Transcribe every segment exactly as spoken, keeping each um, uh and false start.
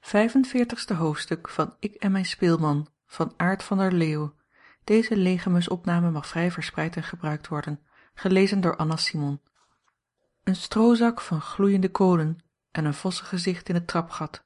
vijfenveertigste hoofdstuk van Ik en mijn speelman van Aart van der Leeuw. Deze legemusopname mag vrij verspreid en gebruikt worden. Gelezen door Anna Simon. Een stroozak van gloeiende kolen en een vossengezicht in het trapgat.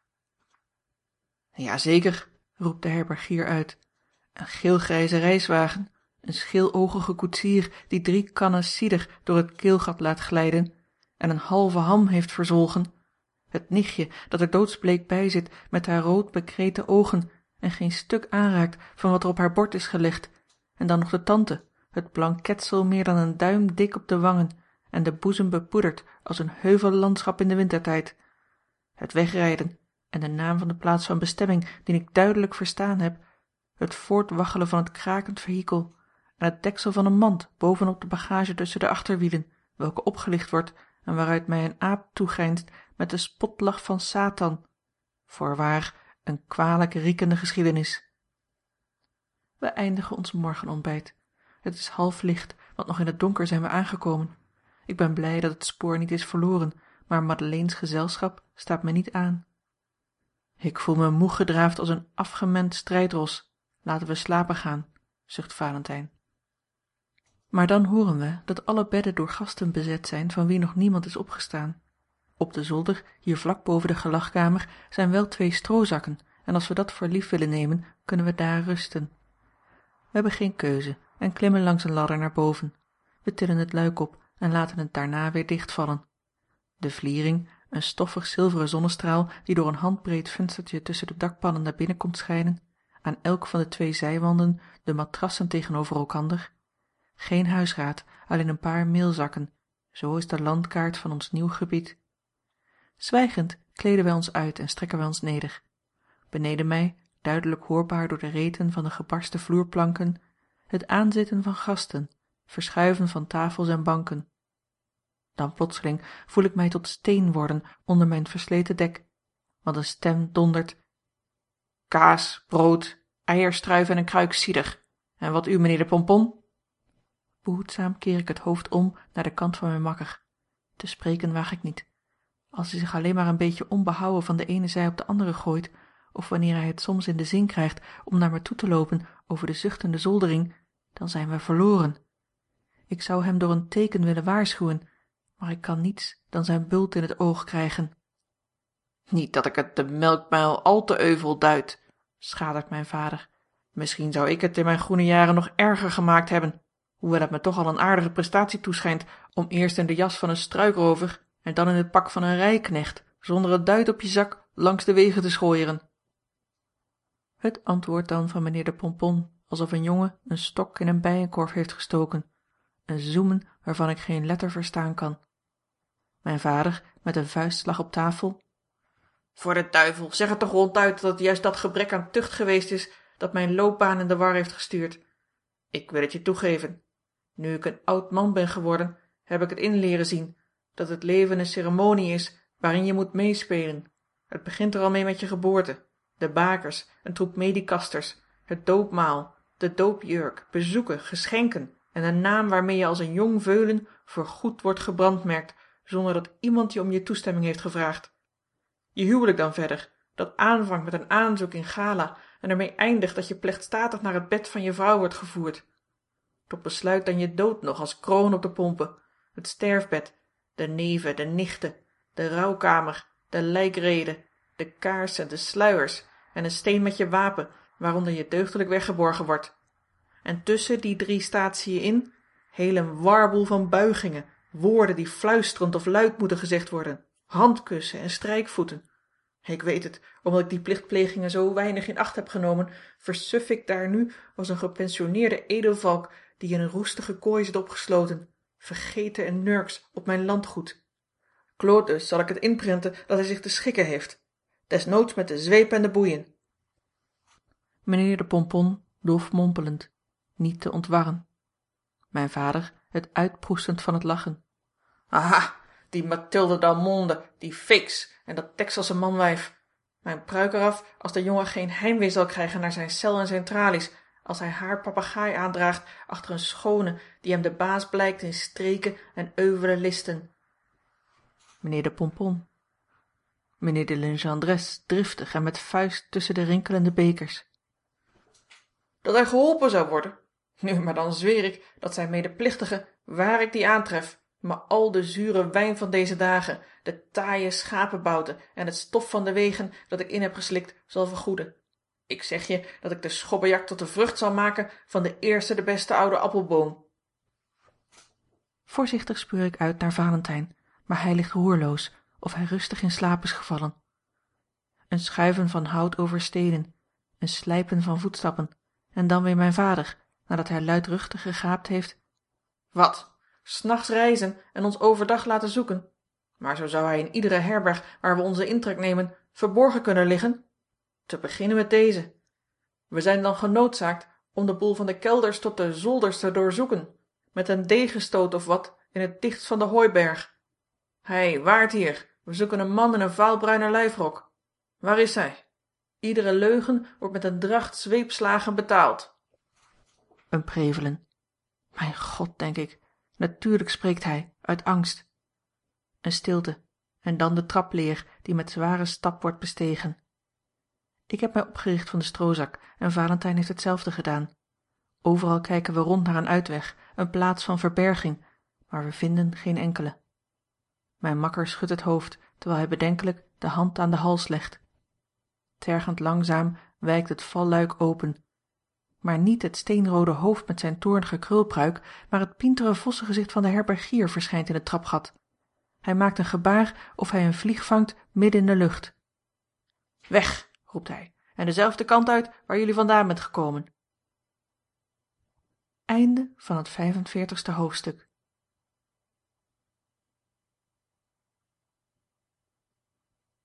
Ja zeker, roept de herbergier uit. Een geelgrijze reiswagen, een scheeloogige koetsier die drie kannen cider door het keelgat laat glijden en een halve ham heeft verzwolgen. Het nichtje dat er doodsbleek bij zit met haar rood bekreten oogen en geen stuk aanraakt van wat er op haar bord is gelegd, en dan nog de tante, het blanketsel meer dan een duim dik op de wangen en de boezem bepoederd als een heuvellandschap in de wintertijd. Het wegrijden en de naam van de plaats van bestemming die ik duidelijk verstaan heb, het voortwaggelen van het krakend vehikel en het deksel van een mand bovenop de bagage tussen de achterwielen, welke opgelicht wordt en waaruit mij een aap toegrijnst met de spotlach van Satan. Voorwaar, een kwalijk riekende geschiedenis. Wij eindigen ons morgenontbijt. Het is half licht, want nog in het donker zijn we aangekomen. Ik ben blij dat het spoor niet is verloren, maar Madeleines gezelschap staat me niet aan. Ik voel me moe gedraafd als een afgemend strijdros. Laten we slapen gaan, zucht Valentijn. Maar dan horen we dat alle bedden door gasten bezet zijn van wie nog niemand is opgestaan. Op de zolder, hier vlak boven de gelagkamer, zijn wel twee stroozakken en als we dat voor lief willen nemen, kunnen we daar rusten. We hebben geen keuze en klimmen langs een ladder naar boven. We tillen het luik op en laten het daarna weer dichtvallen. De vliering, een stoffig zilveren zonnestraal die door een handbreed venstertje tussen de dakpannen naar binnen komt schijnen, aan elk van de twee zijwanden de matrassen tegenover elkander. Geen huisraad, alleen een paar meelzakken, zo is de landkaart van ons nieuw gebied. Zwijgend kleden wij ons uit en strekken wij ons neder. Beneden mij, duidelijk hoorbaar door de reten van de gebarsten vloerplanken, het aanzitten van gasten, verschuiven van tafels en banken. Dan plotseling voel ik mij tot steen worden onder mijn versleten dek, want een stem dondert: kaas, brood, eierstruif en een kruik cider. En wat u, mijnheer de Pompon? Behoedzaam keer ik het hoofd om naar de kant van mijn makker. Te spreken waag ik niet. Als hij zich alleen maar een beetje onbehouwen van de ene zij op de andere gooit, of wanneer hij het soms in de zin krijgt om naar me toe te loopen over de zuchtende zoldering, dan zijn wij verloren. Ik zou hem door een teken willen waarschuwen, maar ik kan niets dan zijn bult in het oog krijgen. Niet dat ik het de melkmuil al te euvel duid, schatert mijn vader. Misschien zou ik het in mijn groene jaren nog erger gemaakt hebben, hoewel het me toch al een aardige prestatie toeschijnt om eerst in de jas van een struikroover en dan in het pak van een rijknecht, zonder een duit op je zak, langs de wegen te schooieren. Het antwoord dan van mijnheer de Pompon, alsof een jongen een stok in een bijenkorf heeft gestoken, een zoemen waarvan ik geen letter verstaan kan. Mijn vader, met een vuistslag op tafel: voor de duivel, zeg het toch ronduit dat het juist dat gebrek aan tucht geweest is dat mijn loopbaan in de war heeft gestuurd. Ik wil het je toegeven. Nu ik een oud man ben geworden, heb ik het in leren zien, dat het leven een ceremonie is waarin je moet meespelen. Het begint er al mee met je geboorte, de bakers, een troep medikasters, het doopmaal, de doopjurk, bezoeken, geschenken en een naam waarmee je als een jong veulen voor goed wordt gebrandmerkt, zonder dat iemand je om je toestemming heeft gevraagd. Je huwelijk dan verder, dat aanvangt met een aanzoek in gala en ermee eindigt dat je plechtstatig naar het bed van je vrouw wordt gevoerd. Tot besluit dan je dood nog als kroon op de pompen, het sterfbed, de neven, de nichten, de rouwkamer, de lijkrede, de kaars en de sluiers en een steen met je wapen waaronder je deugdelijk weggeborgen wordt. En tussen die drie staat zie je in, heel een warboel van buigingen, woorden die fluisterend of luid moeten gezegd worden, handkussen en strijkvoeten. Ik weet het, omdat ik die plichtplegingen zo weinig in acht heb genomen, versuf ik daar nu als een gepensioneerde edelvalk die in een roestige kooi zit opgesloten, vergeten en nurks op mijn landgoed. Claude dus zal ik het inprenten dat hij zich te schikken heeft, desnoods met de zweep en de boeien. Mijnheer de Pompon dof mompelend, niet te ontwarren. Mijn vader het uitproestend van het lachen. Aha, die Mathilde d'Almonde, die Fix en dat Texelse manwijf. Mijn pruik eraf als de jongen geen heimwee zal krijgen naar zijn cel en zijn tralies, als hij haar papegaai aandraagt achter een schone die hem de baas blijkt in streken en euvele listen. Mijnheer de Pompon. mijnheer de Legendres driftig en met vuist tussen de rinkelende bekers. Dat hij geholpen zou worden? Nu, maar dan zweer ik dat zijn medeplichtige, waar ik die aantref, me al de zure wijn van deze dagen, de taaie schapenbouten en het stof van de wegen dat ik in heb geslikt, zal vergoeden. Ik zeg je dat ik de schobbejak tot de vrucht zal maken van de eerste de beste oude appelboom. Voorzichtig speur ik uit naar Valentijn, maar hij ligt roerloos, of hij rustig in slaap is gevallen. Een schuiven van hout over steenen, een slijpen van voetstappen, en dan weer mijn vader, nadat hij luidruchtig gegaapt heeft. Wat, 's nachts reizen en ons overdag laten zoeken? Maar zo zou hij in iedere herberg waar we onze intrek nemen verborgen kunnen liggen? Te beginnen met deze. We zijn dan genoodzaakt om de boel van de kelders tot de zolders te doorzoeken, met een degenstoot of wat in het dichtst van de hooiberg. Hei, waard hier, we zoeken een man in een vaalbruine lijfrok. Waar is hij? Iedere leugen wordt met een dracht zweepslagen betaald. Een prevelen. Mijn God, denk ik, natuurlijk spreekt hij, uit angst. Een stilte, en dan de trapleer die met zware stap wordt bestegen. Ik heb mij opgericht van de stroozak en Valentijn heeft hetzelfde gedaan. Overal kijken we rond naar een uitweg, een plaats van verberging, maar we vinden geen enkele. Mijn makker schudt het hoofd, terwijl hij bedenkelijk de hand aan de hals legt. Tergend langzaam wijkt het valluik open. Maar niet het steenrode hoofd met zijn toornige krulpruik, maar het pientere vossengezicht van de herbergier verschijnt in het trapgat. Hij maakt een gebaar of hij een vlieg vangt midden in de lucht. Weg, roept hij, en dezelfde kant uit waar jullie vandaan bent gekomen. Einde van het vijfenveertigste hoofdstuk.